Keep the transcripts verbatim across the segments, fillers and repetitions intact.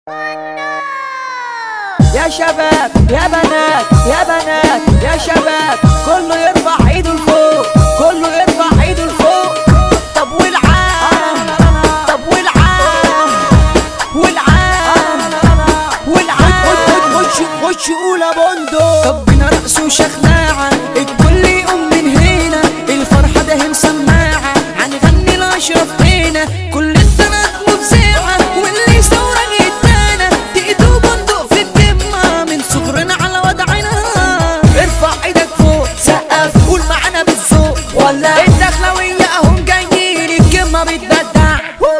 يا شباب يا بنات يا بنات يا شباب، كله يرفع ايده لفوق، كله يرفع ايده لفوق. طب والعام طب والعام والعام والعام خش خش قول بندق. طب بينا رقص وشخلاعة، الكل يقوم من هنا، الفرحة ده مسماعة، هنغني لأشرف هنا، كل البنات مفزعة، واللي يصورك يتانا تقدو بندق في الدمة، من صغرنا على وضعنا. ارفع ايدك فوق سقف قول معانا بالذوق، ولا الدخلوية اهم جايين الكلمة بتبدع،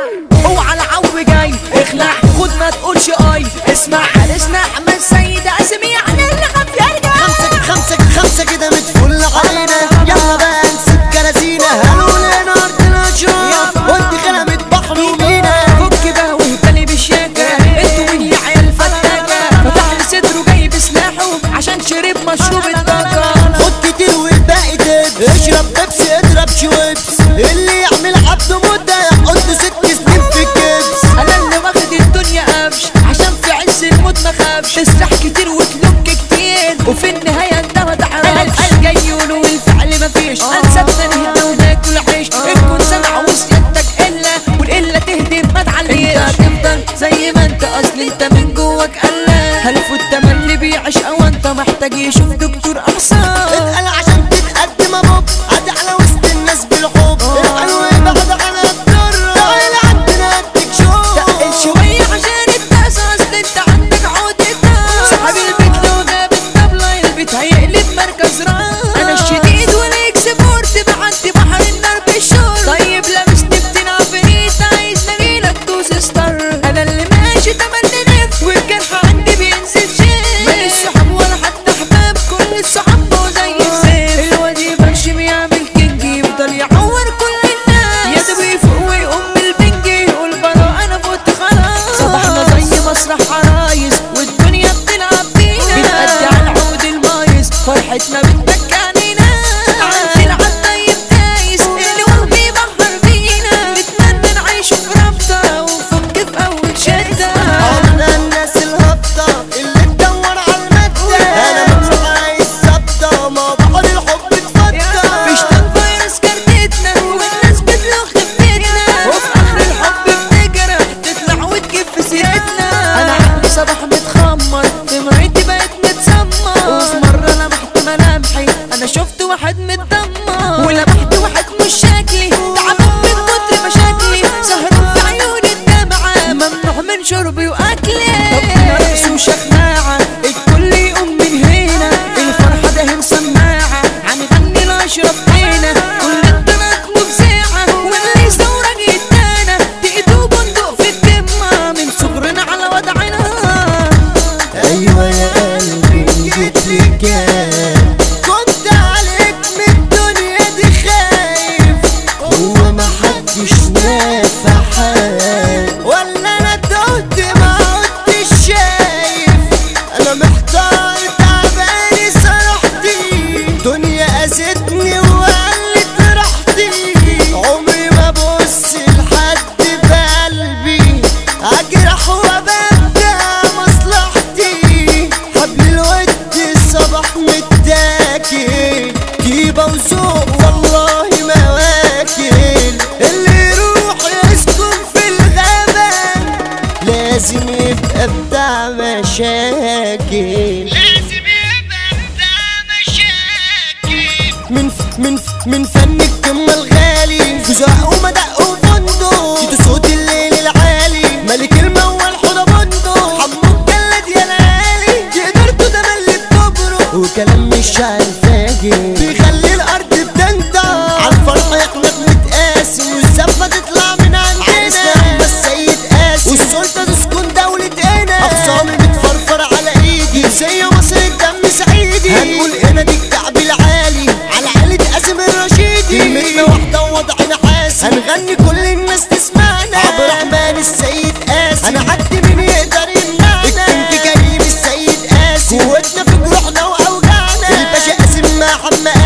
اوعى العو جاي اخلع خد ما تقولش اي، اسمع حارسنا احمد سيد قاسم يعني اللي خاف يرجع. خمسة خمسة خمسة كده متفل علينا، يلا بقى نسيب كراسينا، هنقول لنا ارض الاشراف وانت خلمت بحر ومينا. فك بقى واهتلي بالشاكة، انتوا مين يا عيال فتاكة، فتح لي صدره جايب سلاحه عشان شرب مشروب الطاقة. خد كتير والباقي تبس، اشرب بيبسي اضرب شويبس، اللي يعمل عبده مدة يحط ست سنين في الكبس. انا اللي واخد الدنيا قفش عشان في عز الموت ما خافش، تسرح كتير وتلوك كتير وفي النهاية انت ما تعرفش. الجاي يقولوا والفعل مفيش، انسبنا نهدى وناكل عيش، الكون سمع وسيادتك قلة والقلة تهدم ما تعليش. انت هتفضل زي ما انت، اصل انت من جواك قلة، هلف التملي بيعيش او انت محتاج يشوف دكتور احسن. اتقل عشان تتقدم ابوب، عدي على وسط الناس بالحب، الحلو بعد عن الضر، تعالى عندنا اديك شوف. تقل شوية عشان الناس، اصل انت عندك عقدة، صاحب البيت لو غاب الطبلة البيت هيقلب مركز راس. انا الشديد والاكسبورت بعدي بحر النار بالشور، طيب لابسني بتنع فريد عايز نجيلك دوس ستار. انا اللي ماشي تملي نف والجرح عندي بينزل شيء، ماليش صحاب ولا حتى احباب، كل الصحاب بقوا زي الزيت. الواد يبرشم يعمل كينج يفضل يعور كل الناس، يا دوب يفوق ويقوم بالبنج يقول براء انا فوت خلاص. صباحنا زي مسرح عرايس والدنيا بتلعب بينا، بنأدي على العود المايس فرحتنا بتبكى علينا. عندي العب طيب دايس اللي وهو بيبحر بينا، نتمنى نعيش في رابطة ونفك في اول شدة. عمرنا الناس الهبطة اللي تدور على المادة، انا مطرح عايز ثابتة ما بحر الحب اتفضى. فيش فيروس كارتتنا والناس بتلوخ بيتنا، وفي اخر الحب بتجرح تطلع وتجيب في سيرتنا. انا عقلي صباح متخمر، دمعتي بقت متسمر، وفي مرة لمحت ملامحي انا شفت واحد متدمر، ولمحت واحد مش شكلي تعبان من كتر مشاكلي، سهران في عيوني الدمعة ممنوع من شربي واكلي. طب رقص وشخلاعة، الكل يقوم من هنا، الفرحة ده مسماعة، هنغني لأشرف هنا، كل البنات مفزعة، واللي يصورك يتانا تقدو بندق في الدمة، من صغرنا على وضعنا. ايوه يا قلبي جيت لك، كنت عليك من الدنيا دي خايف، هو ما حدش نافع حال، ولا انا تهت ما عدتش شايف، انا محتار تعباني سرحتي، دنيا اذتني وقلت راحتي، عمري ما ابص لحد بقلبي، اجرح وابدع مصلحتي، حبل الود الصباح متاكل، جيبه وذوق والله ما واكل، اللي يروح يسكن في الغابة لازم يبقى بتاع مشاكل، لازم يبقى بتاع مشاكل. من ف... من ف... من فن الكلمة الغالي في زق ومدق وفندق، جيت صوت الليل العالي ملك الموال حوضة بندق، حمو الجلد يا ليالي قدرتوا تملي بكبره، وكلام مش عالفاجر بيخلي الارض بتنطق، عالفرح يخلق متقاسم والزفة تطلع من عندنا، عرسنا احمد سيد قاسم والسلطة تسكن دولة هنا، اقسامي بتفرفر على ايدي زي مصر الدم سعيدي، هنقول هنا دي الكعب العالي على عائلة قاسم الرشيدي، كلمتنا واحدة ووضعنا حاسم، هنغني كل الناس تسمعنا، عبد الرحمن السيد قاسم، هنعدي مين يقدر يمنعنا، الكينج كريم السيد قاسم، قوتنا في جروحنا واوجعنا، الباشا قاسم مع حماد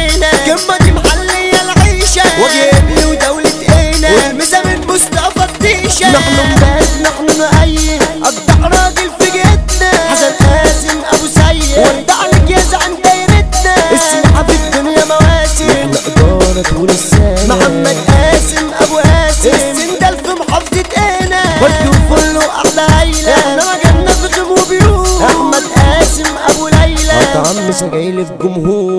علينا كلمة دي محلية العيشة وجه ابني ودولة اينا والمسا من مصطفى الديشة نحن مباد نحن نقيم اقطع راجل في جدنا حسن قاسم ابو سيد ودع لك يا زعم دايرتنا السمعة في الدنيا مواسم احنا ادارة طول السنة محمد قاسم ابو قاسم السندل في محافظة اينا ودي وفله احلى عيلة احنا مجالنا في غيم وبيوت احمد قاسم ابو ليلى عم سجايل في جمهور